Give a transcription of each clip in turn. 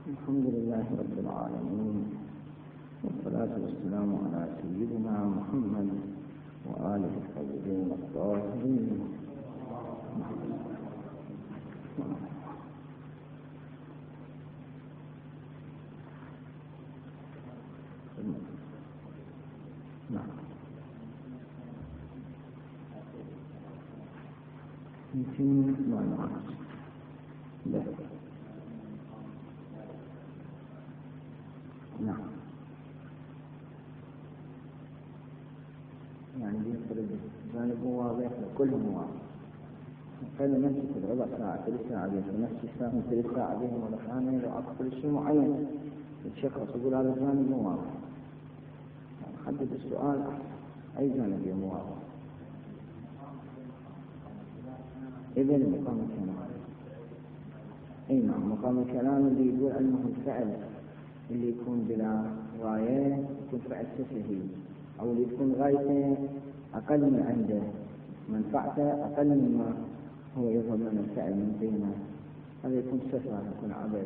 الحمد لله رب العالمين، والصلاة والسلام على سيدنا محمد وآله الطيبين الطاهرين. يمكن ما نعرف لا. نعم، يعني يفرد جانب واضح وكلهم واضح. فإن نمشي في الربع ساعة ثلث ساعة بهم ونمشي ساعة ثلث ساعة بهم ولا ثانية لو أقصد شيء معين يتشخص يقول هذا الجانب مو واضح. حدد السؤال أي جانب مو واضح. إذن مقام الكلام، أي نعم، مقام الكلام اللي يقول أنه الفعل اللي يكون بلا غاية يكون فعل سفهي، أو اللي تكون غايته أقل من عنده منفعته أقل مما هو يظهر من الفعل من بينه، هذا يكون سفه، يكون عبث.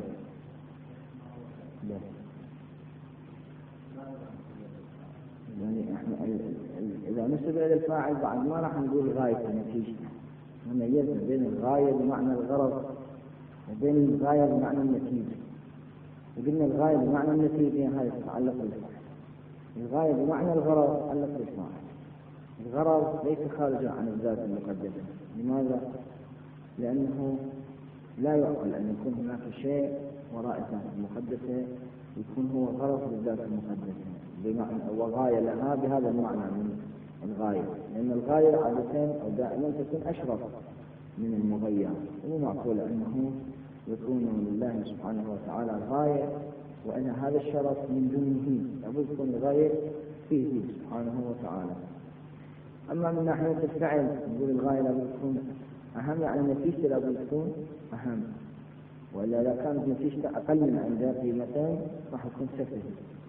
يعني احنا إذا نسب إلى الفاعل بعد ما راح نقول غايته نتيجته، نميز بين الغاية بمعنى الغرض وبين الغاية بمعنى النتيجة. وقلنا الغاية بمعنى النتيجة هذه تتعلق بالفعل، الغاية بمعنى الغرض تتعلق بالفاعل. الغرض ليس خارجا عن الذات المقدسة. لماذا؟ لأنه لا يعقل أن يكون هناك شيء وراء الذات المقدسة يكون هو غرض للذات المقدسة بمعنى وغاية لها بهذا المعنى من الغاية، لأن الغاية عادة أو دائما تكون أشرف من المغير. ومو معقول أنه يكون لله سبحانه وتعالى غاية وأن هذا الشرف من دونه، لابد تكون الغاية فيه سبحانه وتعالى. أما من ناحية الفعل نقول الغاية لابد تكون أهم، يعني النتيجة لابد تكون أهم، وإلا إذا كانت نتيجة أقل من عند قيمتين راح يكون سفه.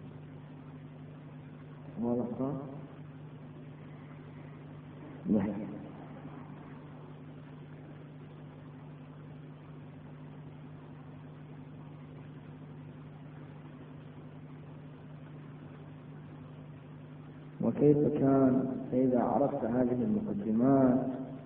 واضح؟ نعم. وكيف كان فإذا عرفت هذه المقدمات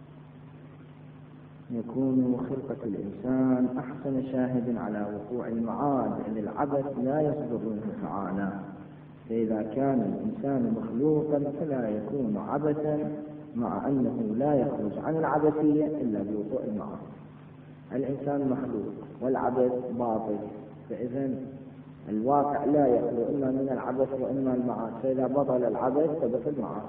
يكون خلقة الإنسان أحسن شاهد على وقوع المعاد، لأن العبث لا يصدر منه تعالى. فإذا كان الإنسان مخلوقا فلا يكون عبثا، مع أنه لا يخرج عن العبثية إلا بوقوع المعاد. الإنسان مخلوق والعبث باطل، فإذا الواقع لا يخلو إما من العبث وإما المعاد، فإذا بطل العبث ثبت المعاد.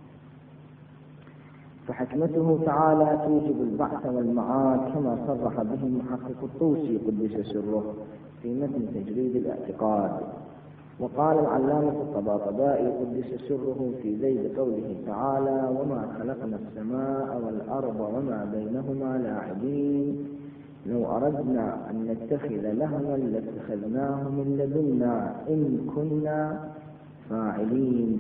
فحكمته تعالى توجب البعث والمعاد كما صرح به المحقق الطوسي قدس سره في متن تجريد الاعتقاد. وقال العلامة الطباطبائي قدس سره في ذيل قوله تعالى: وما خلقنا السماء والأرض وما بينهما لاعبين، لو أردنا أن نتخذ لهوا لاتخذناه من لدنا إن كنا فاعلين.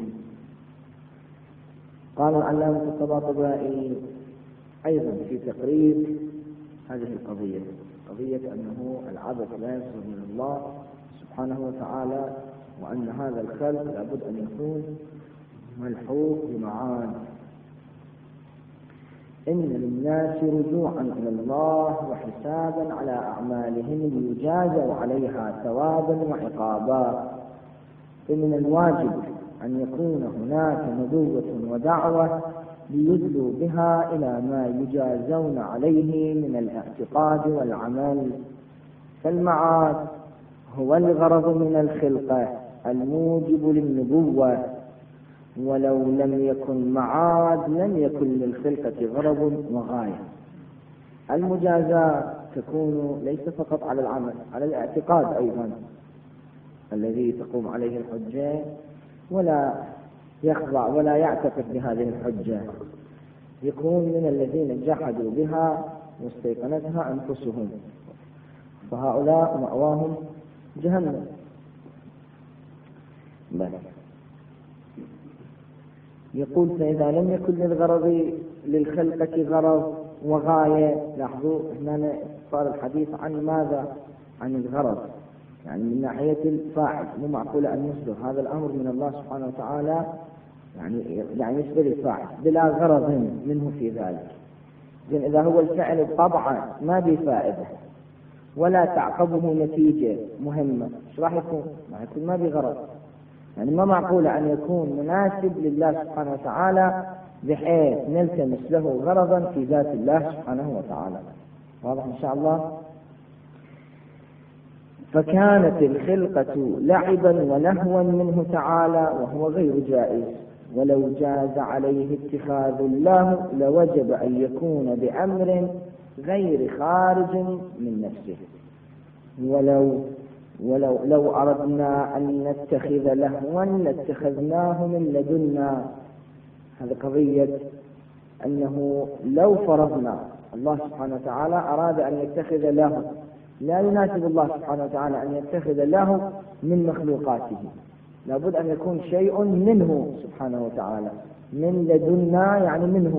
قال العلامة الطباطبائي أيضا في تقريب هذه القضية، قضية أنه العبث لا يصدر من الله سبحانه وتعالى، وأن هذا الخلق لابد أن يكون ملحوق بمعاد. إن للناس رجوعا إلى الله وحسابا على أعمالهم ليجازوا عليها ثوابا وعقابا، فمن الواجب أن يكون هناك نبوة ودعوة ليدلوا بها إلى ما يجازون عليه من الاعتقاد والعمل. فالمعاد هو الغرض من الخلقة الموجب للنبوة، ولو لم يكن معاد لم يكن للخلقة غرض وغاية. المجازاة تكون ليس فقط على العمل، على الاعتقاد أيضا الذي تقوم عليه الحجة ولا يخضع ولا يعتقد بهذه الحجة، يكون من الذين جحدوا بها واستيقنتها أنفسهم، فهؤلاء مأواهم جهنم. يقول: فإذا لم يكن للغرض للخلقة غرض وغاية. لاحظوا هنا صار الحديث عن ماذا؟ عن الغرض. يعني من ناحية الفاعل مو معقول أن يصدر هذا الأمر من الله سبحانه وتعالى يعني يصدر الفاعل بلا غرض منه في ذلك. إذن إذا هو الفعل طبعا ما به فائدة ولا تعقبه نتيجة مهمة، ايش راح يكون؟ راح يكون ما به غرض. يعني ما معقول أن يكون مناسب لله سبحانه وتعالى بحيث نلتمس له غرضا في ذات الله سبحانه وتعالى. واضح إن شاء الله؟ فكانت الخلقة لعبا ولهوا منه تعالى وهو غير جائز، ولو جاز عليه اتخاذ الله لوجب أن يكون بأمر غير خارج من نفسه. لو أردنا أن نتخذ لهوا لاتخذناه من لدنا. هذه قضية أنه لو فرضنا الله سبحانه وتعالى أراد أن يتخذ له، لا يناسب الله سبحانه وتعالى أن يتخذ له من مخلوقاته، لابد أن يكون شيء منه سبحانه وتعالى، من لدنا يعني منه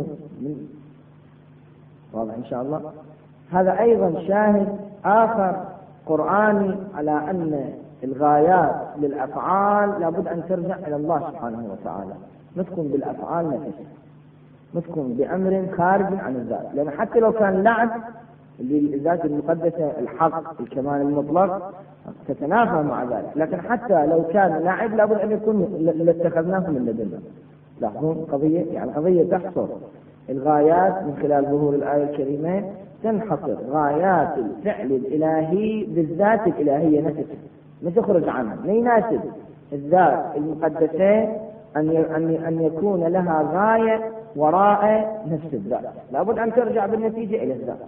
واضح إن شاء الله. هذا أيضا شاهد آخر قرآني على أن الغايات للأفعال لابد أن ترجع إلى الله سبحانه وتعالى، ما تكون بالأفعال نفسها، ما تكون بأمر خارج عن الذات. لأن حتى لو كان لعب للذات المقدسة الحق الكمال المطلق تتنافى مع ذلك، لكن حتى لو كان لعب لابد أن يكون لاتخذناه من لدنا. لاحظون قضية، يعني قضية تحصر الغايات من خلال ظهور الآية الكريمة، تنحصر غايات الفعل الإلهي بالذات الإلهية نفسها، ما تخرج عنها، ما يناسب الذات المقدسة أن يكون لها غاية وراء نفس الذات، لابد أن ترجع بالنتيجة إلى الذات.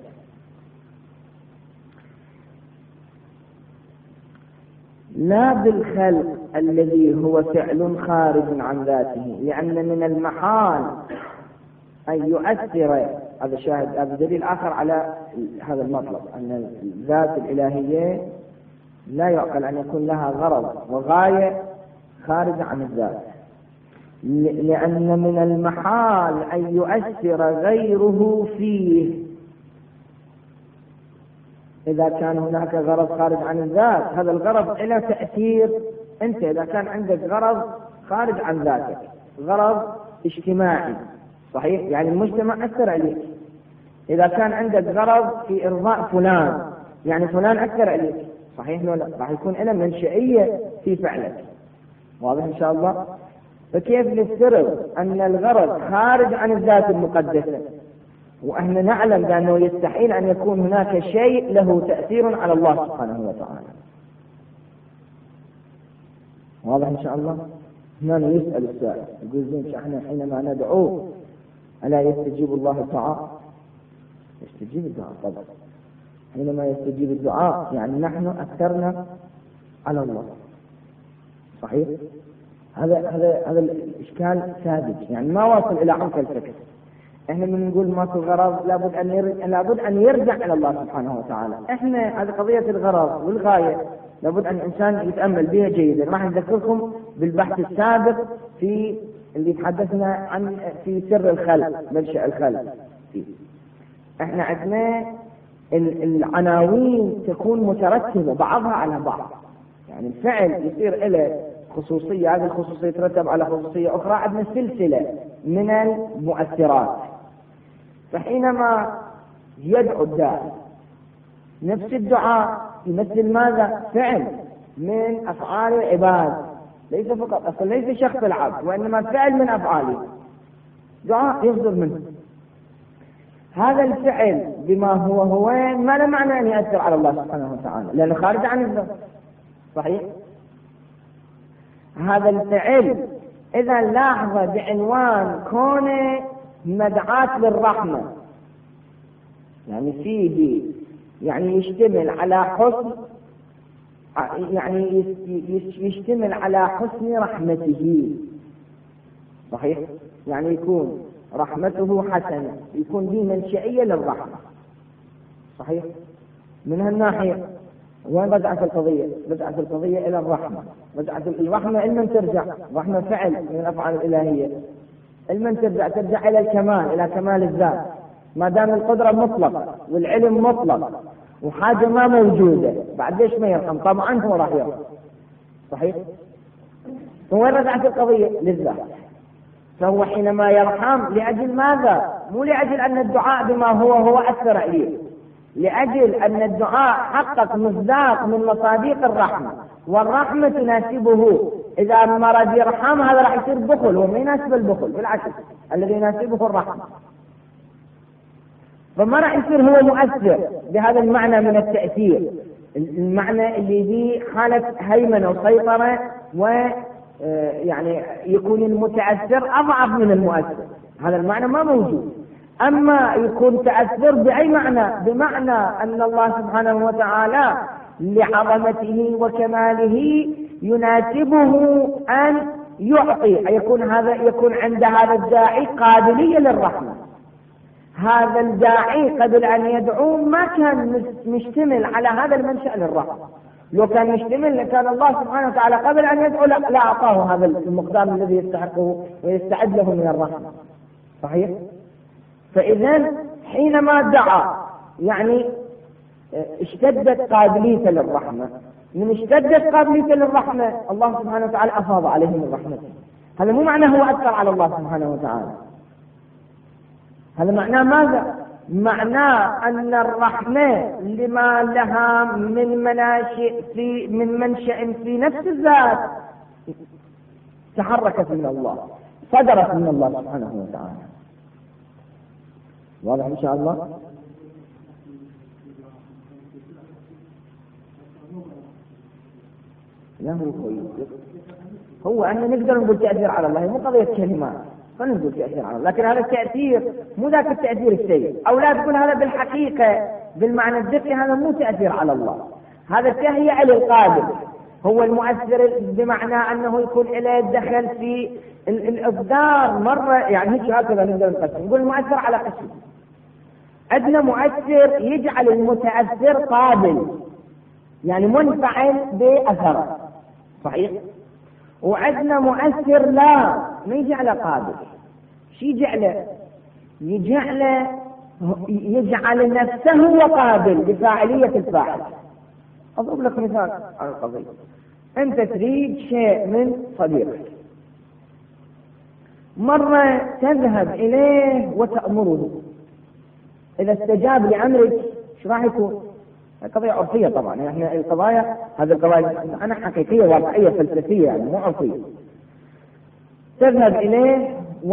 لا بالخلق الذي هو فعل خارج عن ذاته، لأن من المحال أن يؤثر، هذا شاهد، هذا دليل آخر على هذا المطلب، أن الذات الإلهية لا يعقل أن يكون لها غرض وغاية خارج عن الذات، لأن من المحال أن يؤثر غيره فيه. إذا كان هناك غرض خارج عن الذات، هذا الغرض له تأثير. أنت إذا كان عندك غرض خارج عن ذاتك، غرض اجتماعي صحيح، يعني المجتمع أثر عليك. إذا كان عندك غرض في إرضاء فلان، يعني فلان أثر عليك صحيح ولا لا؟ راح يكون له منشئية في فعلك. واضح إن شاء الله؟ فكيف نفترض أن الغرض خارج عن الذات المقدسة وإحنا نعلم بأنه يستحيل أن يكون هناك شيء له تأثير على الله سبحانه وتعالى؟ واضح إن شاء الله؟ هنا يسأل السائل يقول زين احنا حينما ندعوه ألا يستجيب الله الدعاء؟ يستجيب الدعاء طبعا. حينما يستجيب الدعاء يعني نحن أثرنا على الله صحيح. هذا الإشكال ساذج، يعني ما واصل إلى عمق الفكر. احنا من نقول ماكو غرض لابد أن يرجع إلى الله سبحانه وتعالى. احنا هذه قضية الغرض والغاية لابد أن الإنسان يتأمل بها جيدا. راح نذكركم بالبحث السابق في اللي تحدثنا عن في سر الخلق، منشأ الخلق. احنا عندنا العناوين تكون مترتبة بعضها على بعض، يعني الفعل يصير له خصوصية، هذه الخصوصية ترتب على خصوصية أخرى، عندنا سلسلة من المؤثرات. فحينما يدعو الداعي نفس الدعاء يمثل ماذا؟ فعل من أفعال العباد، ليس فقط أصلا ليس شخص العبد، وإنما فعل من أفعاله، دعاء يصدر منه. هذا الفعل بما هو ما له معنى أن يأثر على الله سبحانه وتعالى لأنه خارج عن الذات صحيح. هذا الفعل إذا لاحظ بعنوان كونه مدعاة للرحمة، يعني فيه يعني يشتمل على حسن، يعني يشتمل على حسن رحمته صحيح، يعني يكون رحمته حسنة، يكون دي منشئية للرحمة صحيح. من هالناحية وين رجعت القضية؟ رجعت القضية إلى الرحمة. رجعت الرحمة لمن ترجع؟ رحمة فعل من الأفعال الإلهية. لمن ترجع إلى الكمال، إلى كمال الذات. ما دام القدرة مطلقة والعلم مطلق وحاجة ما موجودة، بعد ليش ما يرحم؟ طبعا هو راح يرحم. صحيح؟ وين رجعت القضية؟ للذات. فهو حينما يرحم لأجل ماذا؟ مو لأجل أن الدعاء بما هو أثر عليه، لأجل أن الدعاء حقق مصداق من مصاديق الرحمة، والرحمة تناسبه. إذا مرض يرحم هذا راح يصير بخل، وما يناسب البخل، بالعكس الذي يناسبه الرحمة. فما راح يصير هو مؤثر بهذا المعنى من التأثير، المعنى اللي فيه حالة هيمنة وسيطرة، ويعني يكون المتأثر أضعف من المؤثر، هذا المعنى ما موجود. أما يكون تأثر بأي معنى؟ بمعنى أن الله سبحانه وتعالى لعظمته وكماله يناسبه أن يعطي، يكون عند هذا الداعي قابلية للرحمة. هذا الداعي قبل أن يدعو ما كان مشتمل على هذا المنشأ للرحمة، لو كان مشتمل لكان الله سبحانه وتعالى قبل أن يدعو لا أعطاه هذا المقدار الذي يستحقه ويستعد له من الرحمة. صحيح؟ فإذا حينما دعا يعني اشتدت قابليته للرحمة، من اشتدت قابليته للرحمة الله سبحانه وتعالى أفاض عليه من رحمته. هذا مو معناه هو أثر على الله سبحانه وتعالى، هذا معناه ماذا؟ معناه أن الرحمة لما لها من منشأ في نفس الذات تحركت من الله، صدرت من الله سبحانه وتعالى. واضح إن شاء الله؟ لا هو كويس، هو أن نقدر نقول تأثير على الله، مو قضية كلمات فنقول تأثير على الله، لكن هذا التأثير مو ذاك التأثير السيء، أو لا تقول هذا بالحقيقة بالمعنى الدقي هذا مو تأثير على الله، هذا تهيئة للقابل. هو المؤثر بمعنى أنه يكون إليه دخل في الإصدار مرة، يعني هيك هكذا نقدر نقسم، نقول المؤثر على قسم. عندنا مؤثر يجعل المتأثر قابل، يعني منفعل بأثره. صحيح؟ وعندنا مؤثر لا ما يجعله قابل. شو يجعله؟ يجعل نفسه هو قابل بفاعلية الفاعل. أضرب لك مثال على القضية. أنت تريد شيء من صديقك، مرة تذهب إليه وتأمره، إذا استجاب لأمرك شو راح يكون؟ قضية عرفية طبعا، احنا القضايا هذه القضايا أنا حقيقية واقعية فلسفية، يعني مو عرفية. تذهب إليه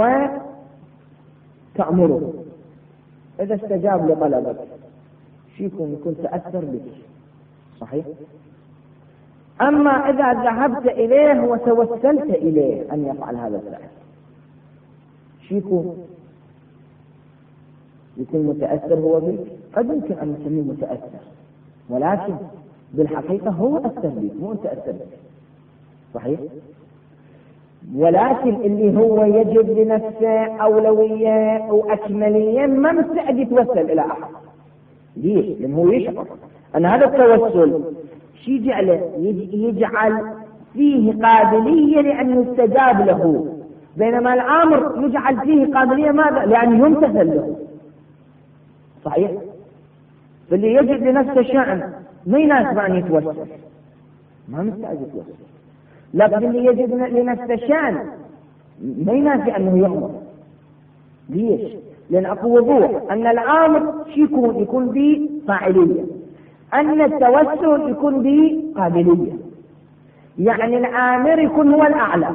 وتأمره، إذا استجاب لطلبك شو يكون تأثر بك. صحيح؟ أما إذا ذهبت إليه وتوسلت إليه أن يفعل هذا الفعل شو يكون متأثر هو بك. قد يمكن أن نسميه متأثر، ولكن بالحقيقة هو أثر بك مو أنت أثر بك. صحيح؟ ولكن اللي هو يجد لنفسه أولوية وأكملية ما مستعد يتوسل إلى أحد. ليش؟ لأنه هو يشعر أن هذا التوسل شو يجعل فيه قابلية لأن يستجاب له، بينما الأمر يجعل فيه قابلية ماذا؟ لأن يمتثل له. صحيح؟ فاللي يجد لنفسه شأن ما يناسب أن يتوسل، ما مستعد يتوسل. لكن اللي يجد لنفسه شأن ما يناسب أنه يأمر. ليش؟ لأن أكو وضوح أن الأمر يكون به فاعلية، أن التوسل يكون به قابلية. يعني الآمر يكون هو الأعلى،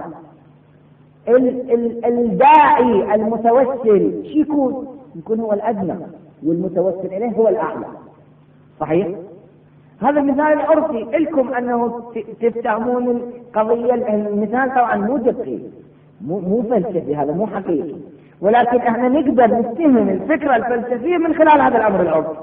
الداعي المتوسل يكون هو الأدنى، والمتوسل إليه هو الأعلى. صحيح؟ هذا المثال العرفي لكم أنه تفتهمون القضية. المثال طبعا مو دقيق، مو فلسفي، هذا مو حقيقي، ولكن احنا نقدر نستهم الفكرة الفلسفية من خلال هذا الأمر العرفي.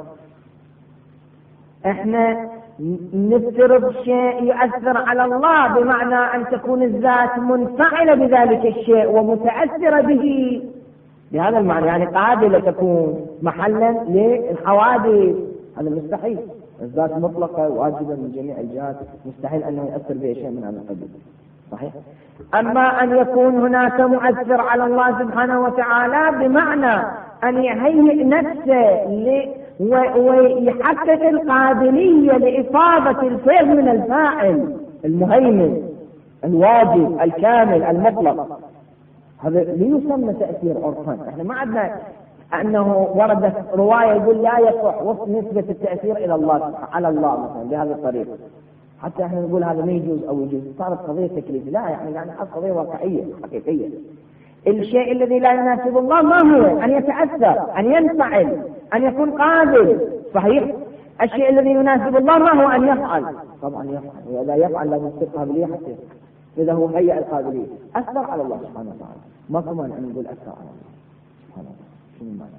احنا نفترض شيء يؤثر على الله بمعنى أن تكون الذات منفعلة بذلك الشيء ومتأثرة به بهذا المعنى، يعني قابلة تكون محلا للحوادث. هذا مستحيل، الذات مطلقة واجبة من جميع الجهات، مستحيل أنه يؤثر به شيء من هذا القبيل. صحيح؟ أما أن يكون هناك مؤثر على الله سبحانه وتعالى بمعنى أن يهيئ نفسه ويحقق القابلية لإصابة الفعل من الفاعل المهيمن الواجب الكامل المطلق. هذا ليسمى تأثير عرفا. احنا ما عندنا أنه وردت رواية يقول لا يصح وصف نسبة التأثير إلى الله على الله مثلا بهذه الطريقة، حتى احنا نقول هذا ما يجوز أو يجوز، صارت قضية تكليف. لا، يعني قضية واقعية حقيقية. الشيء الذي لا يناسب الله ما هو؟ أن يتأثر، أن ينفعل، أن يكون قابل. صحيح. الشيء الذي يناسب الله ما هو؟ أن يفعل. طبعا يفعل، وإذا يفعل لازم تصير قابلية حتى إذا هو هيئ القابلية. أثر على الله سبحانه وتعالى. ما كمان أن نقول أثر على الله سبحانه وتعالى. شنو المعنى؟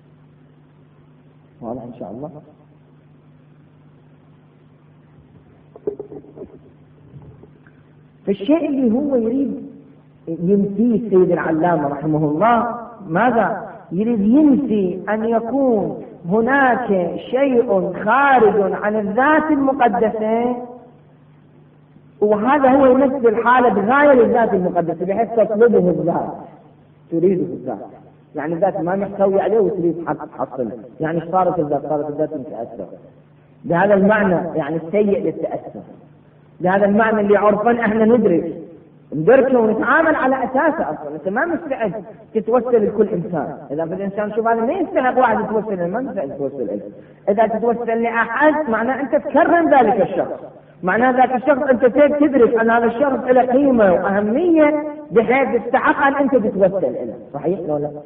واضح إن شاء الله. فالشيء اللي هو يريد ينفيه سيد العلامة رحمه الله ماذا؟ يريد ينفي أن يكون هناك شيء خارج عن الذات المقدسة، وهذا هو يمثل حالة غاية للذات المقدسة بحيث تطلبه الذات، تريده الذات. يعني الذات ما محتوي عليه وتريد تحصله. يعني صارت الذات متأثر بهذا المعنى، يعني السيء للتأثر بهذا المعنى اللي عرفا احنا ندركه ونتعامل على اساسه. اصلا انت ما مستعد تتوسل لكل انسان. اذا في الانسان شوف هذا ما يستحق واحد يتوسل، ما مستعد تتوسل له. اذا تتوسل لاحد معناه انت تكرم ذلك الشخص، معناه ذاك الشخص انت تدرك ان هذا الشخص له قيمه واهميه بحيث يستحق ان انت تتوسل له. صحيح ولا لا؟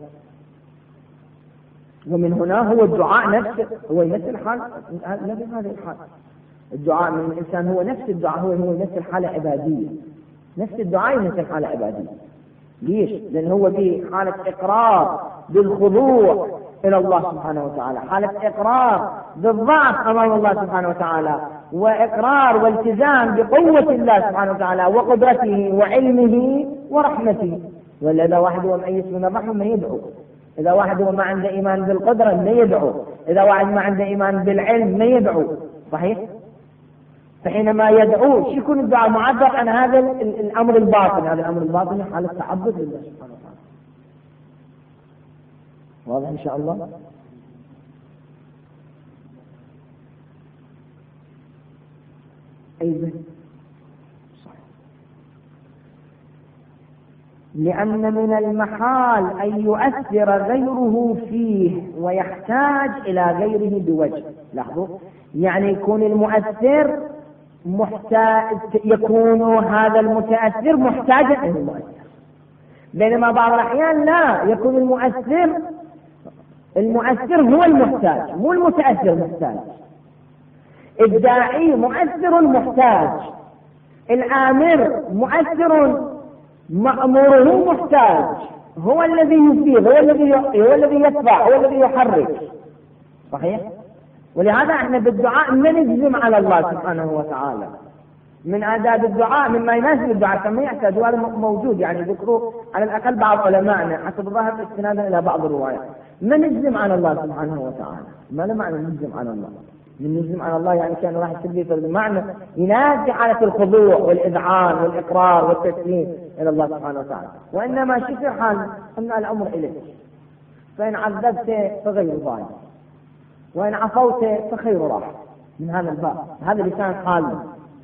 ومن هنا هو الدعاء نفسه هو يمثل حال نفس هذه الحال. الدعاء من الانسان هو نفس الدعاء، هو يمثل حاله عباديه. نفس الدعاء يمثل حاله عباديه. ليش؟ لان هو به حاله اقرار بالخضوع الى الله سبحانه وتعالى، حاله اقرار بالضعف امام الله سبحانه وتعالى، واقرار والتزام بقوه الله سبحانه وتعالى وقدرته وعلمه ورحمته. ولا اذا واحد هو ميت من الرحمه ما يدعو، اذا واحد هو ما عنده ايمان بالقدره ما يدعو، اذا واحد ما عنده ايمان بالعلم ما يدعو. صحيح؟ فحينما يدعو شو يكون الدعاء؟ معبر عن هذا الامر الباطن. هذا الامر الباطن حاله تعبد لله سبحانه وتعالى. واضح ان شاء الله؟ ايضا صحيح. لان من المحال ان يؤثر غيره فيه ويحتاج الى غيره بوجه. لاحظوا، يعني يكون المؤثر محتاج، يكون هذا المتأثر محتاجا إلى المؤثر، بينما بعض الأحيان لا، يكون المؤثر هو المحتاج، مو المتأثر محتاج. الداعي مؤثر محتاج، الآمر مؤثر مأموره محتاج، هو الذي يفيض، هو الذي يدفع، هو الذي يحرك. صحيح؟ ولهذا احنا بالدعاء ما نجزم على الله سبحانه وتعالى. من آداب الدعاء مما يناسب الدعاء كما يحتاج، وهذا موجود يعني ذكره على الأقل بعض علمائنا حسب ظاهر استنادا إلى بعض الروايات. ما نجزم على الله سبحانه وتعالى. ما له معنى نجزم على الله؟ من نجزم على الله يعني كان راح يسميه بمعنى ينادي حالة الخضوع والإذعان والإقرار والتسليم إلى الله سبحانه وتعالى. وإنما شكر حال أن الأمر إليك، فإن عذبت فغير ظالم، وإن عفوت فخير راح. من هذا الباب، هذا لسان حالنا.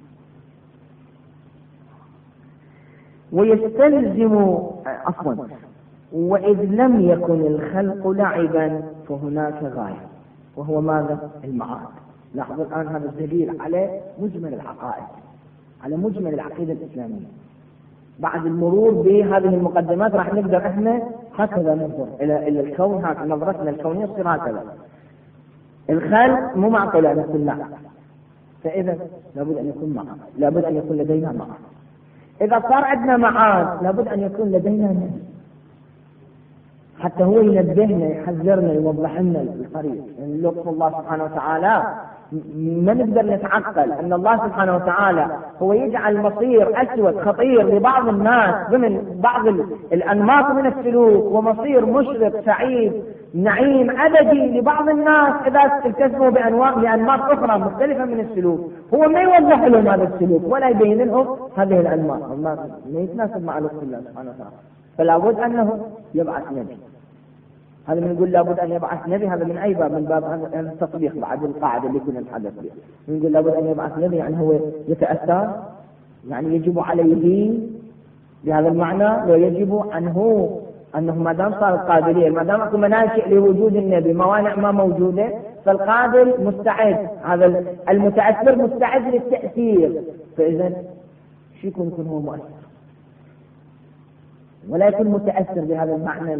ويستلزم عفوا وإذ لم يكن الخلق لعبا فهناك غاية، وهو ماذا؟ المعاد. لاحظوا الآن هذا الدليل على مجمل العقائد، على مجمل العقيدة الإسلامية. بعد المرور بهذه المقدمات راح نقدر احنا هكذا ننظر إلى الكون، هكذا نظرتنا الكونية تصير هكذا. الخلق مو معقولة مثل الله، فإذا لابد أن يكون معاد، لابد أن يكون لدينا معاد. إذا صار عندنا معاد لابد أن يكون لدينا نبي، حتى هو ينبهنا، يحذرنا، يوضح لنا الطريق. يعني لطف الله سبحانه وتعالى ما نقدر نتعقل أن الله سبحانه وتعالى هو يجعل مصير أسود خطير لبعض الناس ضمن بعض الأنماط من السلوك، ومصير مشرق سعيد نعيم أبدي لبعض الناس إذا التزموا بأنماط أخرى مختلفة من السلوك. هو ما يوضح لهم هذا السلوك ولا يبين لهم هذه الأنماط، ما يتناسب مع لطف الله سبحانه وتعالى. فلا بد أنه يبعث نبي. هذا من يقول لابد أن يبعث نبي، هذا من أي باب؟ من باب هذا التطبيق بعد القاعدة اللي كنا نتحدث بها. من يقول لابد أن يبعث نبي يعني هو يتأثر، يعني يجب عليه بهذا المعنى، ويجب أنه ما دام صار القابلية، ما دام أكو مناشئ لوجود النبي، موانع ما موجودة، فالقابل مستعد، هذا المتأثر مستعد للتأثير. فإذا شو يكون هو مؤثر، ولا يكون متأثر بهذا المعنى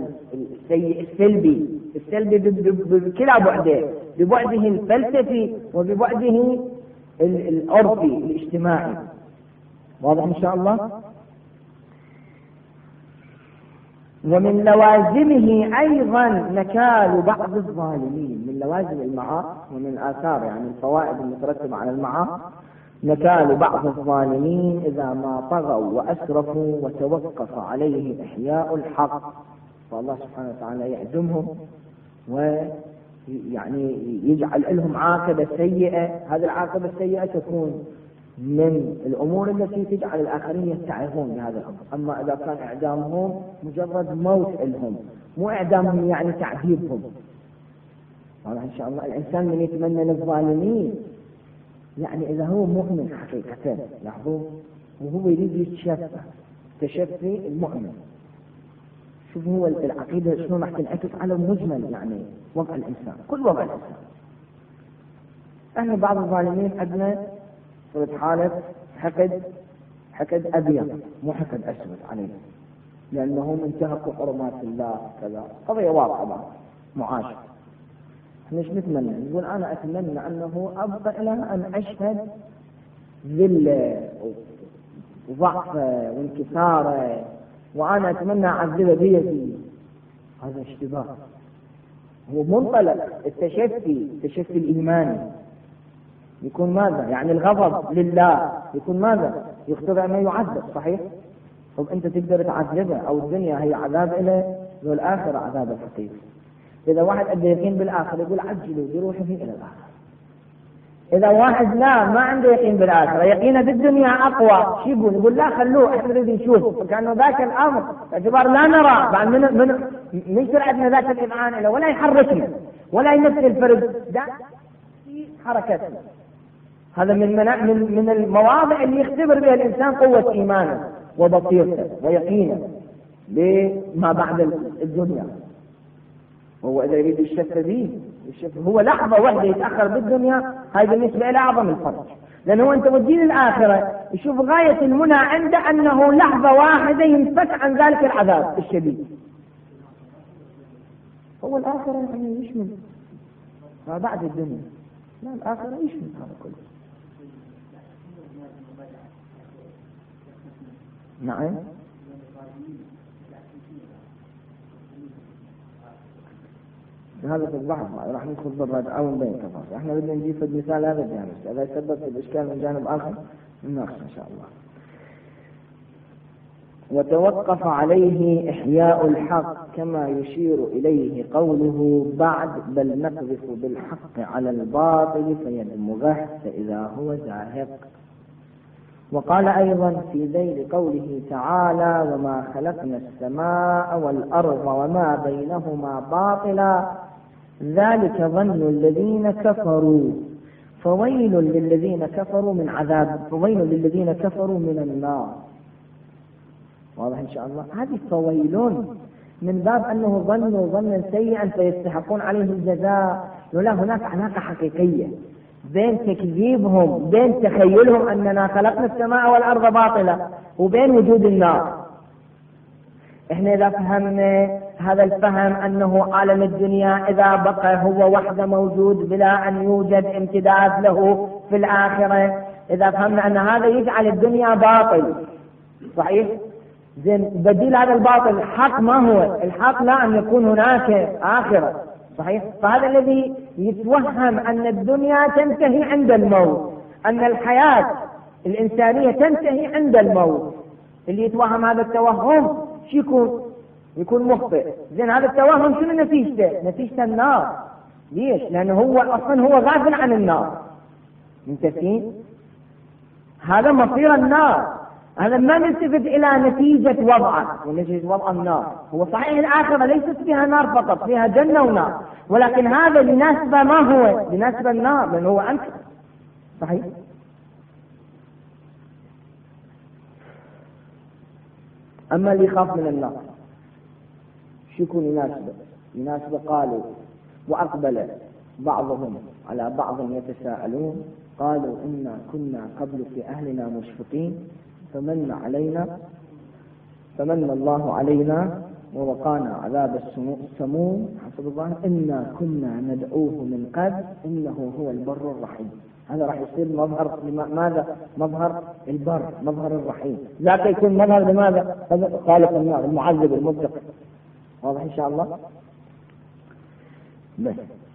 السلبي بكلا بعده، ببعده الفلسفي وببعده العرفي الاجتماعي. واضح إن شاء الله؟ ومن لوازمه أيضا نكال بعض الظالمين، من لوازم المعاصي ومن آثار يعني الفوائد المترتبة على المعاصي، نكال بعض الظالمين إذا ما طغوا وأسرفوا وتوقف عليه إحياء الحق، فالله سبحانه وتعالى يعدمهم ويعني يجعل لهم عاقبة سيئة. هذه العاقبة السيئة تكون من الأمور التي تجعل الآخرين يستعظون بهذا الأمر. أما إذا كان إعدامهم مجرد موت لهم، مو إعدامهم يعني تعذيبهم. والله إن شاء الله الإنسان من يتمنى للظالمين، يعني إذا هو مؤمن حقيقة، لاحظوا، وهو يريد يتشفى تشفي المؤمن، شوف هو العقيدة شنو راح تنعكس على المجمل، يعني وضع الإنسان، كل وضع الإنسان. احنا بعض الظالمين عندنا صارت حالة حقد أبيض، مو حقد أسود عليه، لأنهم انتهكوا حرمات الله كذا، قضية واضحة بعض معاشرة. احنا ايش نتمنى؟ نقول أنا أتمنى أنه أبقى إلى أن أشهد ذل وضعف وانكسار، وأنا أتمنى أعذب بيدي. هذا اشتباه، هو منطلق التشفي الإيماني يكون ماذا؟ يعني الغضب لله يكون ماذا؟ يقتضي أنه يعذب، صحيح؟ طب أنت تقدر تعذبه، أو الدنيا هي عذاب إليه والآخرة عذاب الحقيقي. إذا واحد عنده يقين بالآخرة يقول عجلوا بروحه إلى الآخرة. إذا واحد لا ما عنده يقين بالآخرة، يقينه بالدنيا أقوى، شو يقول لا خلوه إحنا نريد نشوف، فكأنه ذاك الأمر باعتبار لا نرى، بعد من عندنا ذاك الإذعان له ولا يحركنا ولا يمثل الفرد ده في حركته. هذا من المواضع اللي يختبر بها الإنسان قوة إيمانه وبصيرته ويقينه بما بعد الدنيا. هو إذا يريد الشفة به هو لحظة واحدة يتأخر بالدنيا، هاي بالنسبة إلى أعظم الفرج، لأنه أنت والدين الآخرة يشوف غاية المنى عنده أنه لحظة واحدة ينفك عن ذلك العذاب الشديد. هو الآخرة يعني يشمل ما بعد الدنيا، لا الآخرة يشمل هذا كله. نعم هذا في البحث راح ندخل بالرجعة بين تفاصيل. احنا بدنا نجيب في المثال هذا الجانب، اذا سبب الاشكال من جانب اخر نناقش ان شاء الله. وتوقف عليه إحياء الحق كما يشير إليه قوله بعد بل نقذف بالحق على الباطل فيدمغه فإذا هو زاهق. وقال أيضا في ذيل قوله تعالى وما خلقنا السماء والأرض وما بينهما باطلا ذلك ظن الذين كفروا فويل للذين كفروا من عذاب، فويل للذين كفروا من النار. واضح إن شاء الله؟ هذه فويلون من باب أنه ظنوا ظنا سيئا فيستحقون عليه الجزاء، ولا هناك علاقة حقيقية بين تكذيبهم، بين تخيلهم أننا خلقنا السماء والأرض باطلة، وبين وجود النار. إحنا إذا فهمنا هذا الفهم أنه عالم الدنيا إذا بقى هو وحده موجود بلا أن يوجد امتداد له في الآخرة، إذا فهمنا أن هذا يجعل الدنيا باطل، صحيح؟ زين بديل هذا الباطل الحق ما هو؟ الحق لا أن يكون هناك آخرة، صحيح؟ فهذا الذي يتوهم أن الدنيا تنتهي عند الموت، أن الحياة الإنسانية تنتهي عند الموت، اللي يتوهم هذا التوهم شو يكون مخطئ. زين هذا التوهم شنو نتيجته؟ نتيجته النار. ليش؟ لأنه هو أصلا هو غافل عن النار. منتفين؟ هذا مصير النار. هذا ما نلتفت إلى نتيجة وضعه ونتيجة وضع النار. هو صحيح الآخرة ليست فيها نار فقط، فيها جنة ونار، ولكن هذا لنسبة ما هو لنسبة النار لأنه هو أنكر. صحيح. أما اللي يخاف من النار شو يكون يناسبه قالوا وأقبل بعضهم على بعض يتساءلون قالوا إنا كنا قبل في أهلنا مشفقين فمن الله علينا ووقانا عذاب السموم حسب الله إنا كنا ندعوه من قبل إنه هو البر الرحيم. هذا راح يصير مظهر ماذا؟ مظهر البر، مظهر الرحيم. ذاك يكون مظهر لماذا؟ هذا خالق النار المعذب المنتقم. واضح إن شاء الله؟ بس.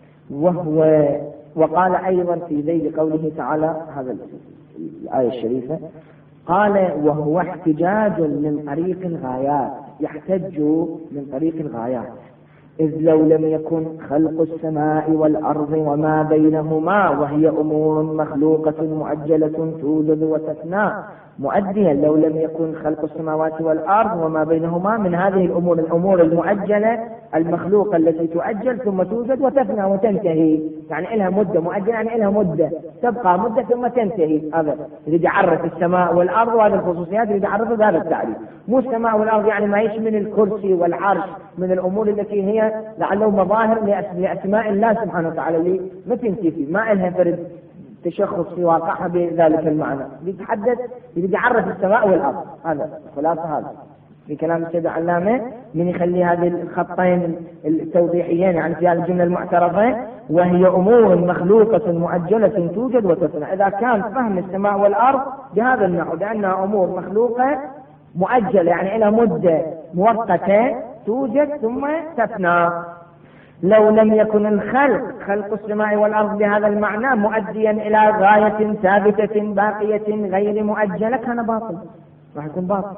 وقال أيضا في ذيل قوله تعالى هذا الآية الشريفة قال وهو احتجاج من طريق الغايات، يحتج من طريق الغايات، إذ لو لم يكن خلق السماء والأرض وما بينهما وهي أمور مخلوقة مؤجلة توجد وتفنى مؤديا، لو لم يكن خلق السماوات والأرض وما بينهما من هذه الأمور المؤجلة المخلوقة التي تؤجل ثم توجد وتفنى وتنتهي، يعني لها مدة مؤجلة، يعني لها مدة تبقى مدة ثم تنتهي. هذا اللي يعرف السماء والأرض وهذه الخصوصيات اللي يعرفها بهذا التعريف. مو السماء والأرض يعني ما يشمل الكرسي والعرش من الأمور التي هي لعله مظاهر لأسماء الله سبحانه وتعالى اللي ما تنتهي فيه، ما لها فرد تشخص في واقعها بذلك المعنى. يتحدث يعرف السماء والأرض. هذا خلاصة هذا في كلام السيد علامة من يخلي هذه الخطين التوضيحيين يعني في هذه الجملة المعترضة وهي أمور مخلوقة مؤجلة توجد وتفنى. إذا كان فهم السماء والأرض بهذا النحو بأنها أمور مخلوقة مؤجلة يعني لها مدة مؤقتة توجد ثم تفنى، لو لم يكن خلق السماء والأرض بهذا المعنى مؤديا إلى غاية ثابتة باقية غير مؤجلة كان باطل، راح يكون باطل.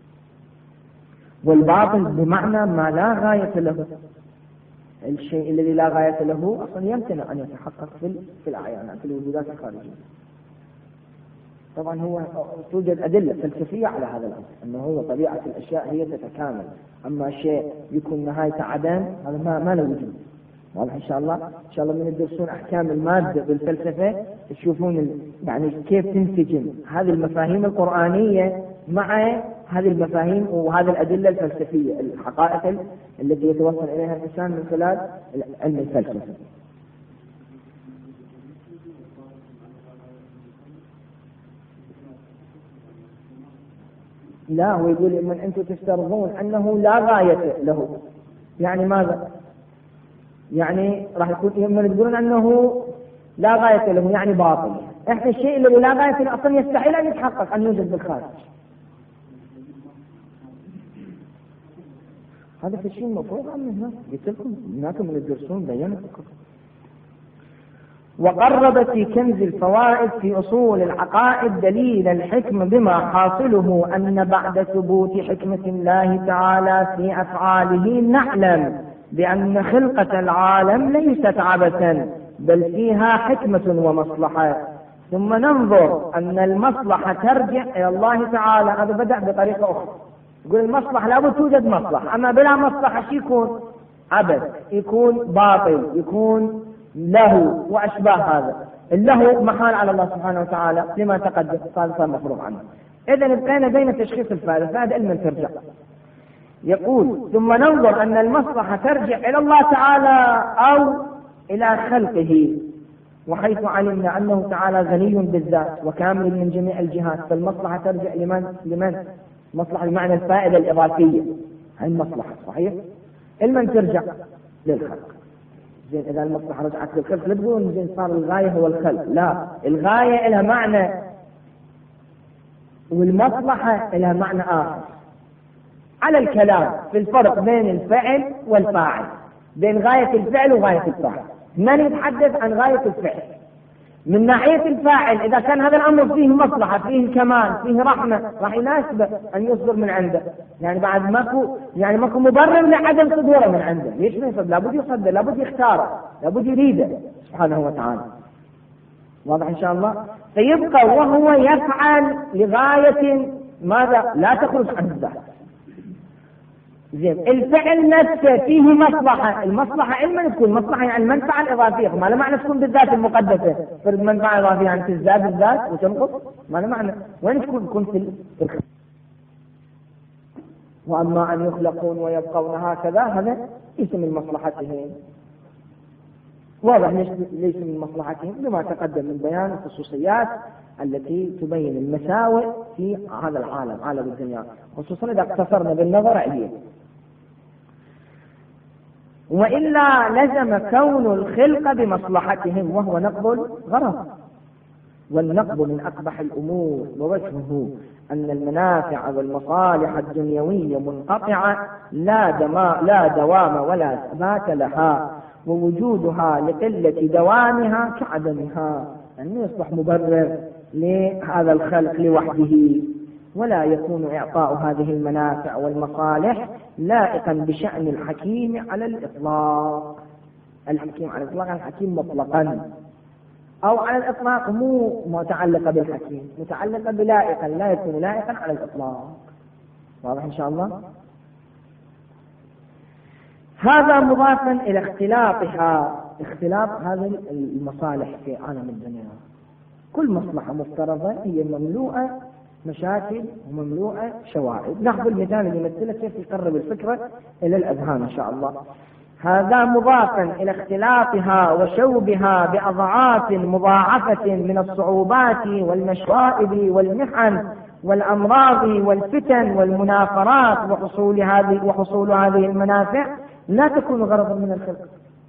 والباطل بمعنى ما لا غاية له، الشيء الذي لا غاية له أصلا يمتنع أن يتحقق في الأعيان في الوجودات الخارجية. طبعا هو توجد أدلة فلسفية على هذا الأمر أنه هو طبيعة الأشياء هي تتكامل، أما شيء يكون نهاية عدم هذا ما له وجود. واضح إن شاء الله من يدرسون أحكام المادة بالفلسفة تشوفون يعني كيف تنسجم هذه المفاهيم القرآنية مع هذه المفاهيم وهذه الأدلة الفلسفية، الحقائق التي يتوصل إليها الإنسان من خلال علم الفلسفة. لا هو يقول من أنتم تفترضون أنه لا غاية له، يعني ماذا؟ يعني راح يكون من يقولون أنه لا غاية له يعني باطل. إحنا الشيء الذي لا غاية له أصلا يستحيل أن يتحقق أن يوجد بالخارج. هذا في الشيء المفروض عنه قلت لكم هناكم من الدرسون بيانات. وقرب في كنز الفوائد في أصول العقائد دليل الحكم بما حاصله أن بعد ثبوت حكمة الله تعالى في أفعاله نعلم بأن خلقة العالم ليست عبثا بل فيها حكمة ومصلحة، ثم ننظر أن المصلحة ترجع إلى الله تعالى. هذا بدأ بطريقة أخرى يقول المصلحة لابد توجد مصلحة، أما بلا مصلحة شي يكون عبث، يكون باطل، يكون له وأشباه هذا. له محال على الله سبحانه وتعالى لما تقدم صار مفروغ عنه. إذن بقينا بين تشخيص الفائدة علما ترجع. يقول ثم ننظر أن المصلحة ترجع إلى الله تعالى أو إلى خلقه، وحيث علمنا أنه تعالى غني بالذات وكامل من جميع الجهات فالمصلحة ترجع لمن؟ مصلحة بمعنى الفائدة الإضافية، هاي المصلحة صحيح؟ لمن ترجع؟ للخلق. زين إذا المصلحة رجعت للخلق لا تقولون زين صار الغاية هو الخلق، لا، الغاية لها معنى والمصلحة لها معنى آخر. على الكلام في الفرق بين الفعل والفاعل، بين غاية الفعل وغاية الفاعل. من يتحدث عن غاية الفعل من ناحية الفاعل إذا كان هذا الأمر فيه مصلحة فيه كمال فيه رحمة راح يناسبه أن يصدر من عنده، يعني بعد ماكو مبرر لعدم صدوره من عنده. ليش ما يصدر؟ لابد يصدر، لابد يختاره، لابد يريده سبحانه وتعالى. واضح إن شاء الله. فيبقى وهو يفعل لغاية ماذا؟ لا تخرج عن الذات. زين، الفعل نفسه فيه مصلحة، المصلحة علما تكون مصلحة يعني المنفعة الإضافية، ما له معنى تكون بالذات المقدسة، فرد منفعة إضافية يعني تزداد الذات وتنقص، ما له معنى. وين تكون في وأما أن يخلقون ويبقون هكذا هذا ليس من مصلحتهم، واضح ليس من مصلحتهم لما تقدم من بيان الخصوصيات التي تبين المساوئ في هذا العالم، عالم الدنيا، خصوصا إذا اقتصرنا بالنظر عليه. وإلا لزم كون الخلق بمصلحتهم وهو نقض الغرض، والنقض من أقبح الأمور، ووجهه أن المنافع والمصالح الدنيوية منقطعة لا دوام ولا ثبات لها، ووجودها لقلة دوامها كعدمها، يعني يصبح مبرر لهذا الخلق لوحده، ولا يكون إعطاء هذه المنافع والمصالح لائقا بشأن الحكيم على الإطلاق. الحكيم على الإطلاق الحكيم مطلقا، أو على الإطلاق مو متعلقة بالحكيم، متعلقة بلائقا، لا يكون لائقا على الإطلاق. واضح إن شاء الله؟ هذا مضافا إلى اختلاطها، اختلاط هذه المصالح في عالم الدنيا. كل مصلحة مفترضة هي مملوءة مشاكل ومملوءة شوائب. ناخذ المثال اللي يمثله كيف يقرب الفكرة إلى الأذهان إن شاء الله. هذا مضافا إلى اختلاطها وشوبها بأضعاف مضاعفة من الصعوبات والمشائب والمحن والأمراض والفتن والمنافرات، وحصول هذه المنافع لا تكون غرضا من الخلق،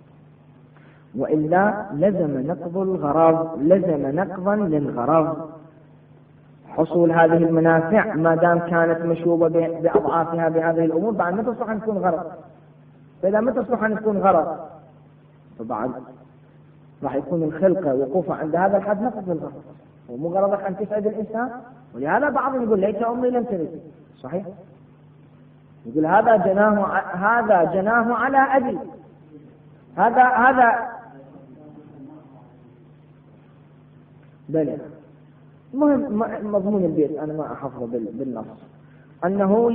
وإلا لزم نقض الغرض، لزم نقضا للغرض. حصول هذه المنافع ما دام كانت مشوبة بأضعافها بهذه الأمور بعد ما تصلح أن تكون غرض، فإذا ما تصلح أن تكون غرض فبعد راح يكون الخلقة وقوفه عند هذا الحد نقض الغرض، ومو غرضك أن تسعد الإنسان. ولهذا بعضهم يقول ليت أمي لم تلد، صحيح، يقول هذا جناه على أبي، هذا بلى. مهم مضمون البيت أنا ما أحفظه بالنص، أنه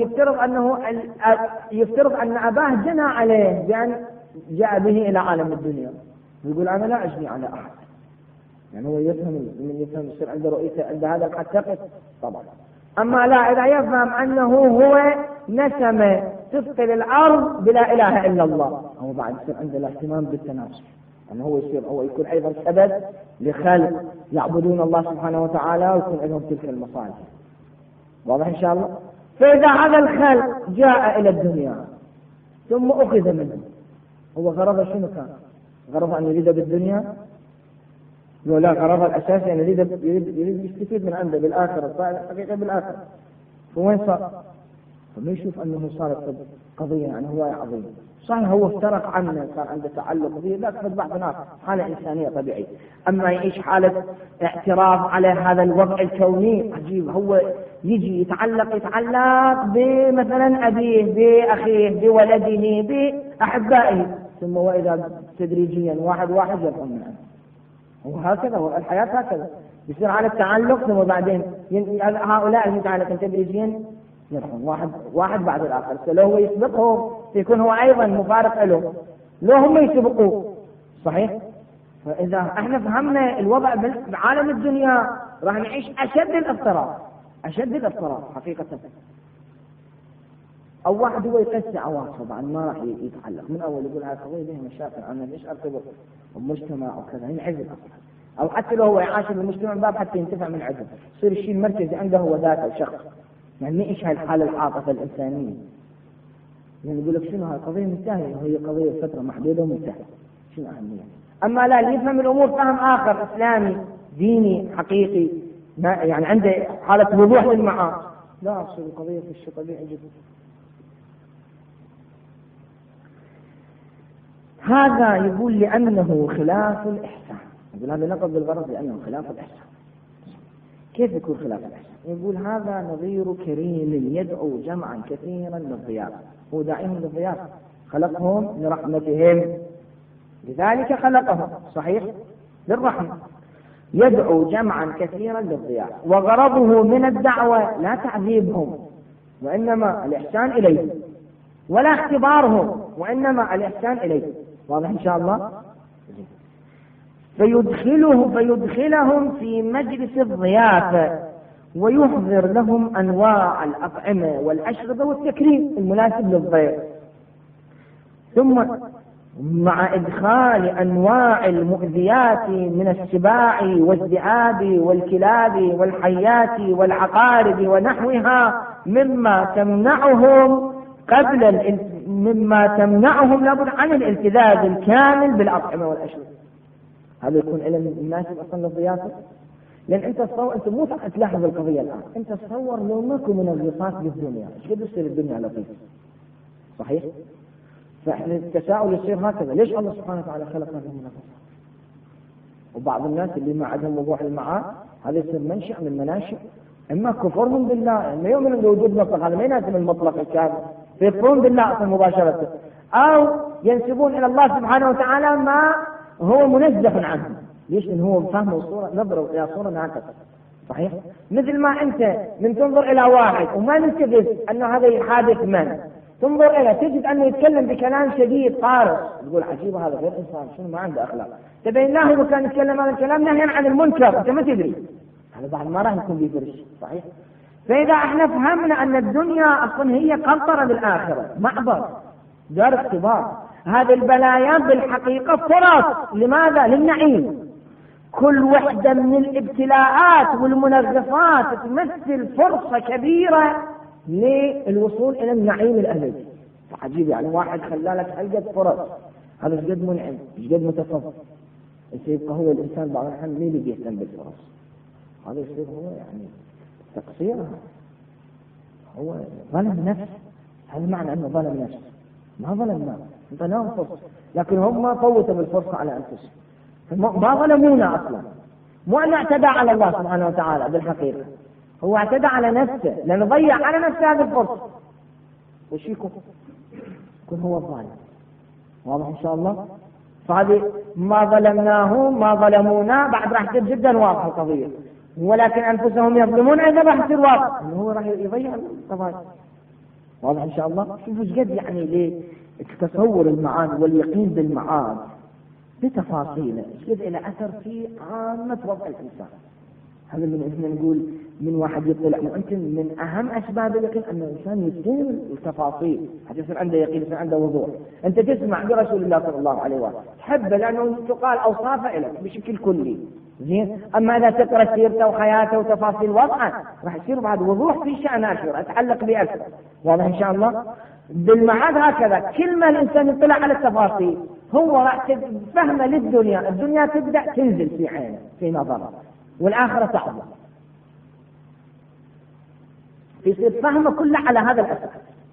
يفترض أن أباه جنى عليه بأن جاء به إلى عالم الدنيا، يقول أنا لا أجني على أحد، يعني هو يفهم من يفهم يصير عنده رؤيته عند هذا الحد تقف طبعا. أما لا، إذا يفهم أنه هو نسمة تثقل الأرض بلا إله إلا الله، هو بعد يصير عنده الاهتمام بالتناسل، أنه هو يكون أيضا سبب لخلق يعبدون الله سبحانه وتعالى ويكون لهم تلك المصالح. واضح إن شاء الله؟ فإذا هذا الخلق جاء إلى الدنيا ثم أخذ منه، هو غرضه شنو كان؟ غرضه أن يريد بالدنيا؟ لا، غرضه الأساسي أن يريد يستفيد من عنده بالآخرة، حقيقة بالآخرة. فوين صار؟ فما يشوف أنه صارت قضية يعني هو عظيم. صحيح هو افترق عنه، صار عنده تعلق به، لا تفرد بعض الناس حالة إنسانية طبيعية. أما يعيش حالة اعتراف على هذا الوضع الكوني عجيب، هو يجي يتعلق بمثلا أبيه، بأخيه، بولده، بأحبائه، ثم وإذا تدريجيا واحد يرحم من عنه. وهكذا هو الحياة هكذا يصير على التعلق، ثم بعدين هؤلاء المتعلقين تدريجيا يرحم واحد بعد الآخر. فلو هو يسبقهم يكون هو أيضا مفارق له، لو هم يسبقوه، صحيح. فإذا احنا فهمنا الوضع بعالم الدنيا راح نعيش أشد الاضطراب حقيقة. أو واحد هو يقسي عواطفه بعد ما راح يتعلق من أول، يقول هذا قضية لها مشاكل، أنا ليش أرتبط بمجتمع وكذا، ينعزل أصلا. أو حتى لو هو يعاشر المجتمع باب حتى ينتفع من عزل، يصير الشيء المركزي عنده هو ذاته وشخص، يعني نعيش هالحالة العاطفة الإنسانية. يعني يقول لك شنو هالقضية منتهية، وهي قضية فترة محدودة ومنتهية، شنو أهمية؟ أما لا، اللي يفهم الأمور فهم آخر إسلامي ديني حقيقي، يعني عنده حالة وضوح للمعاني، لا أصل القضية في الشيء طبيعي جدا. هذا يقول لأنه خلاف الإحسان، يقول هذا نقض بالغرض لأنه خلاف الإحسان. كيف يكون خلاف الإحسان؟ يقول هذا نظير كريم يدعو جمعا كثيرا للضياف، هو داعيهم للضياف، خلقهم لرحمتهم، لذلك خلقهم، صحيح، للرحمة. يدعو جمعا كثيرا للضياء، وغرضه من الدعوة لا تعذيبهم وإنما الإحسان إليهم، ولا اختبارهم وإنما الإحسان إليهم. واضح إن شاء الله؟ فيدخلهم في مجلس الضيافة ويحضر لهم أنواع الأطعمة والأشربة والتكريم المناسب للضيف، ثم مع إدخال أنواع المؤذيات من السباع والذئاب والكلاب والحيات والعقارب ونحوها مما تمنعهم لابد عن الالتذاذ الكامل بالأطعمة والأشربة. هذا يكون علم مناسب أصلا للضيافة. لأن أنت تصور، أنت مو فقط تلاحظ القضية الآن، أنت تصور لو ماكو منغصات بالدنيا إيش قد يصير الدنيا لطيفة، صحيح؟ فإحنا التساؤل يصير هكذا، ليش الله سبحانه وتعالى خلق هذه المنغصات؟ وبعض الناس اللي ما عندهم وضوح المعاد هذا يصير منشأ من مناشئ إما كفرهم بالله، إما يؤمنون بوجود مطلق، هذا ما يناسب المطلق الكامل، فيكفرون بالله أصلا مباشرة، أو ينسبون إلى الله سبحانه وتعالى ما هو منزه عنه. ليش؟ إن هو فهم صورة، نظرة إلى صورة ناقصة، صحيح؟ مثل ما أنت من تنظر إلى واحد وما ننتبه أنه هذا حادث من، تنظر إلى تجد أنه يتكلم بكلام شديد قارس، تقول عجيبة هذا غير إنسان، شنو ما عنده أخلاق، تبين له إذا كان يتكلم هذا الكلام نهيا عن المنكر، أنت ما تدري هذا بعد ما راح يكون بيفرش، صحيح؟ فإذا احنا فهمنا أن الدنيا أصلا هي قنطرة بالآخرة، معبر دار اختبار، هذه البلايا بالحقيقة فرص، لماذا؟ للنعيم. كل وحدة من الابتلاءات والمنغصات تمثل فرصة كبيرة للوصول إلى النعيم الأبدي. عجيب، يعني واحد خلالك حلقة فرص، هذا قد منعم، قد متصف، يبقى هو الإنسان بعض الأحيان مين اللي يهتم بالفرص؟ هذا يصير هو يعني تقصير، هو ظلم نفس. هذا معنى أنه ظلم نفس، ما ظلمنا، انطيناهم فرصة، لكن هم فوتوا بالفرصة على أنفسهم، ما ظلمونا أصلا، مو أن اعتدى على الله سبحانه وتعالى بالحقيقة، هو اعتدى على نفسه لأنه ضيع على نفسه هذه الفرصة. وش يكون هو الظالم. واضح إن شاء الله؟ فهذه ما ظلمناهم ما ظلمونا، بعد راح تصير جدا واضحة القضية، ولكن أنفسهم يظلمون، أيضا راح يصير واضح إنه هو راح يضيع القضايا. واضح إن شاء الله؟ شوفوا ايش قد يعني لتصور المعاد واليقين بالمعاد بتفاصيله ايش قد له أثر في عامة وضع الإنسان. هذا من احنا نقول من واحد يطلع، وأنت من أهم أسباب اليقين أن الإنسان يتقن التفاصيل حتى يصير عنده يقين، يصير عنده وضوح. أنت تسمع برسول الله صلى الله عليه وسلم تحبه لأنه تقال أوصافه لك بشكل كلي، زين. أما إذا تقرأ سيرته وحياته وتفاصيل وضعه راح يصير بعد وضوح في شأن أشهر أتعلق بأكثر. واضح إن شاء الله؟ بالمعاد هكذا، كل ما الإنسان يطلع على التفاصيل هو راح فهمه للدنيا، الدنيا تبدأ تنزل في عينه في نظره، والآخرة تعظم، يصير فهمه كله على هذا الأساس.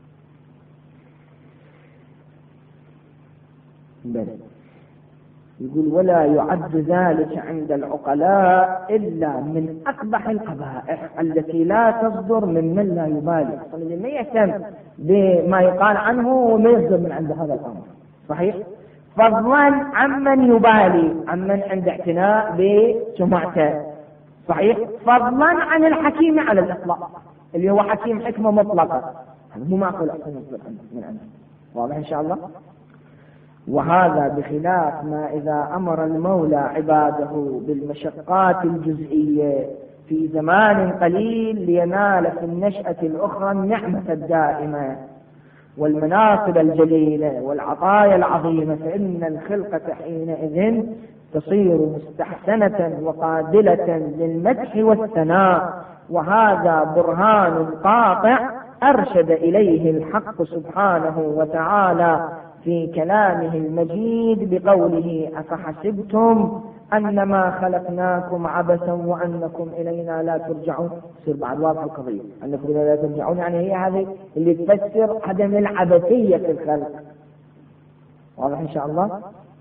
يقول ولا يعد ذلك عند العقلاء إلا من أقبح القبائح التي لا تصدر من لا يبالي، اللي ما يهتم بما يقال عنه وما يصدر من عند هذا الأمر، صحيح؟ فضلا عمن يبالي، عمن عنده اعتناء بسمعته، صحيح؟ فضلا عن الحكيم على الإطلاق اللي هو حكيم حكمة مطلقة، هذا مو معقول أصلا يصدر من عنده. واضح إن شاء الله؟ وهذا بخلاف ما إذا أمر المولى عباده بالمشقات الجزئية في زمان قليل لينال في النشأة الأخرى النعمة الدائمة والمناصب الجليلة والعطايا العظيمة، فإن الخلقة حينئذ تصير مستحسنة وقابلة للمدح والثناء. وهذا برهان قاطع أرشد إليه الحق سبحانه وتعالى في كلامه المجيد بقوله أفحسبتم أنما خلقناكم عبثا وأنكم إلينا لا ترجعون. يصير بعد واضح القضية أنكم إلينا لا ترجعون، يعني هي هذه اللي تفسر عدم العبثية في الخلق. واضح إن شاء الله؟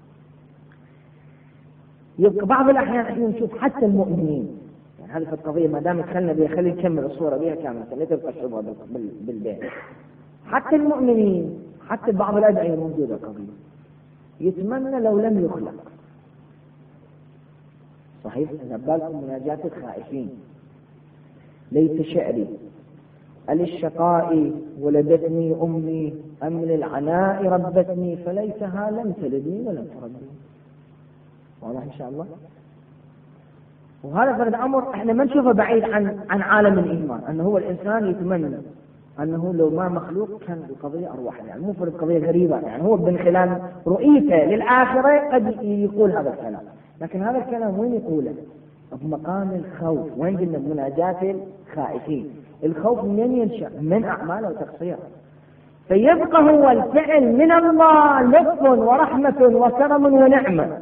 يبقى بعض الأحيان احنا نشوف حتى المؤمنين، يعني هذه القضية ما دام دخلنا بها خلينا نكمل الصورة بها كاملة لا تبقى الشبهة بالبيت. حتى المؤمنين، حتى بعض الأدعية موجودة قضية يتمنى لو لم يخلق، صحيح؟ إذا بالكم مناجاة الخائفين. ليت شعري أللشقاء ولدتني أمي أم للعناء ربتني فليتها لم تلدني ولم تربني. واضح إن شاء الله؟ وهذا فرد أمر إحنا ما نشوفه بعيد عن عالم الإيمان، أنه هو الإنسان يتمنى أنه لو ما مخلوق كان القضية أروح، يعني مو فرد قضية غريبة، يعني هو من خلال رؤيته للآخرة قد يقول هذا الكلام، لكن هذا الكلام وين يقوله؟ بمقام الخوف. وين قلنا مناجاة الخائفين؟ الخوف منين ينشأ؟ من أعمال وتقصير. فيبقى هو الفعل من الله لطف ورحمة وكرم ونعمة،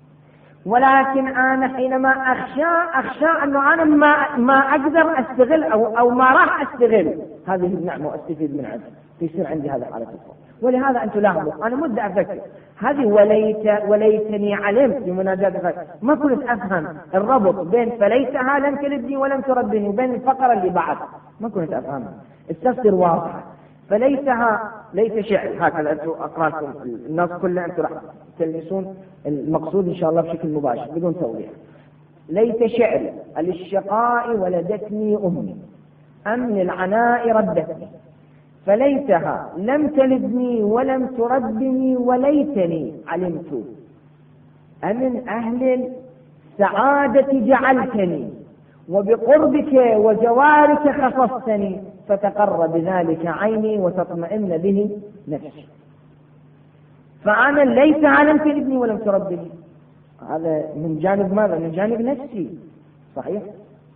ولكن أنا حينما أخشى أنه أنا ما أقدر أستغل أو ما راح أستغل هذه النعمة وأستفيد من عندها، يصير عندي هذا حالة الخوف. ولهذا أنتم لاحظوا أنا مدة أفكر هذه وليتني علمت بمناجاة الخير، ما كنت أفهم الربط بين فليتها لم تلدني ولم تربني وبين الفقرة اللي بعد، ما كنت أفهمها. استفسر واضحة. فليتها ليت شعر هكذا أنتم أقرأكم الناس كلها أنتم راح تلمسون المقصود إن شاء الله بشكل مباشر بدون توضيح. ليت شعري أللشقاء ولدتني أمي أم للعناء ربتني فليتها لم تلدني ولم تربني وليتني علمت أمن أهل السعادة جعلتني وبقربك وجوارك خصصتني فتقر بذلك عيني وتطمئن به نفسي. فأنا ليتها لم تلدني ولم تربني، هذا من جانب ماذا؟ من جانب نفسي. صحيح؟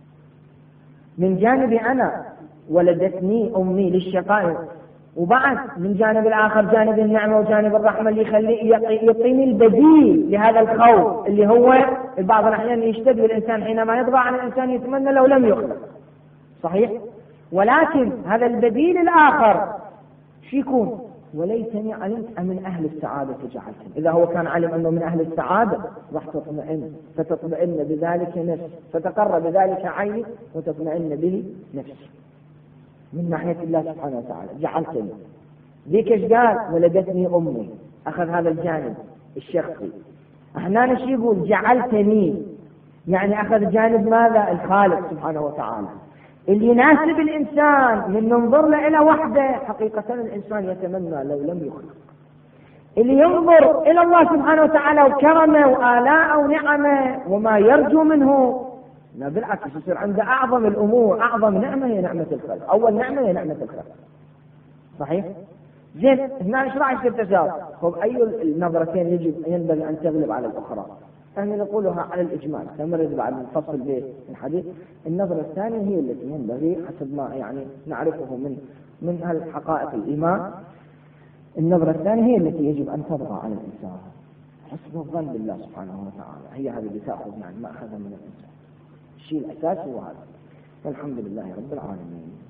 من جانبي أنا ولدتني أمي للشقاء، وبعد من جانب الآخر جانب النعمة وجانب الرحمة اللي يعطيني البديل لهذا الخوف اللي هو بعض الأحيان يشتد بالإنسان حينما يطغى على الإنسان يتمنى لو لم يخلق. صحيح؟ ولكن هذا البديل الآخر شو يكون؟ وليتني علمت من أهل السعادة جعلتني. إذا هو كان علم أنه من أهل السعادة راح تطمئن، فتطمئن بذلك نفسي، فتقر بذلك عيني وتطمئن به نفسي. من ناحية الله سبحانه وتعالى جعلتني. ذيك ايش قال؟ ولدتني أمي، أخذ هذا الجانب الشخصي. احنا شو يقول؟ جعلتني، يعني أخذ جانب ماذا؟ الخالق سبحانه وتعالى اللي يناسب الإنسان من ننظر له إلى وحده. حقيقة الإنسان يتمنى لو لم يخلق. اللي ينظر إلى الله سبحانه وتعالى وكرمه وآلاءه ونعمه وما يرجو منه، لا بالعكس يصير عنده أعظم الأمور. أعظم نعمة هي نعمة الخلق، أول نعمة هي نعمة الخلق. صحيح؟ زين، هنا ايش راح يصير تساوي؟ خب أي النظرتين ينبغي أن تغلب على الأخرى؟ أنا نقولها على الإجمال، سنمرد بعد الفصل بالحديث. النظرة الثانية هي التي ينبغي حسب ما يعني نعرفه من حقائق الإيمان. النظرة الثانية هي التي يجب أن تبقى على الإنسان، حسن الظن بالله سبحانه وتعالى، هي هذه اللي تأخذ يعني ما أخذ من الإنسان. الشيء الأساسي هو هذا. والحمد لله رب العالمين.